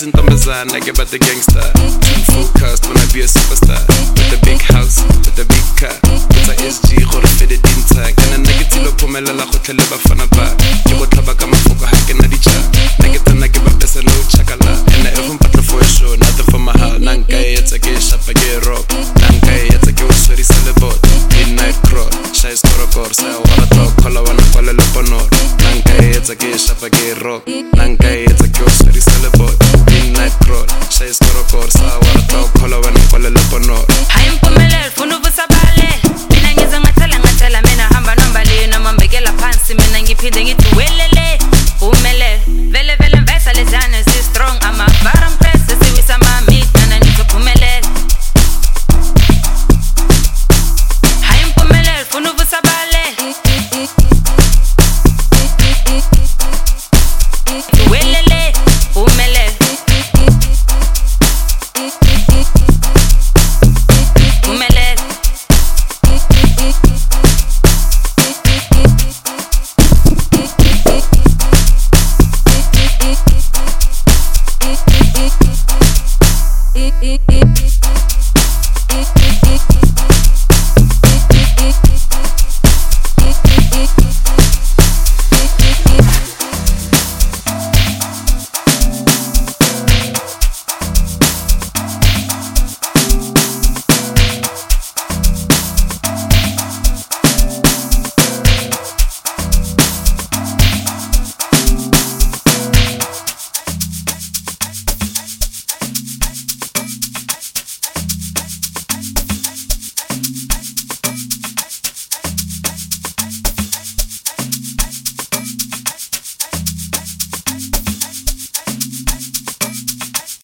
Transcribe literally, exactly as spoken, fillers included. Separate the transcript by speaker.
Speaker 1: izintombazana ke but the gangster. Too focused when I be a superstar. With the big house, with the big car. With a S G gore fede dintsha. Kana nna ke tsilo phomelela go tlhele ba fana ba. Ke go tlhaba ka mafoko ha ke na ditša. Nna ke tsena ke ba pesa no chakala. And I even battle for a show, nothing for my heart. Nanka etsa ke shapa ke rock. Nanka etsa ke usori celebot. Midnight crawl, shy skorokor. Sa wala talk, kola wana kwale leponor. Nanka etsa ke shapa ke rock. Nanka etsa ke usori celebot. Midnight crawl, shy skorokor. Sa wala talk, kola wana kwale leponor.
Speaker 2: Hayi mpumelelo funa ubusabale. Mina ngize ngathela ngathela mina hamba nombale nomambekela phansi mina ngiphinde ngithi welele. Umelele vele vele mvesa lezana si strong ama baram press siwisa mami kana nizophumelela. Hayi mpumelelo funa ubusabale. Welele umelele. Umelele.
Speaker 3: It, it, it, it, it, it, it.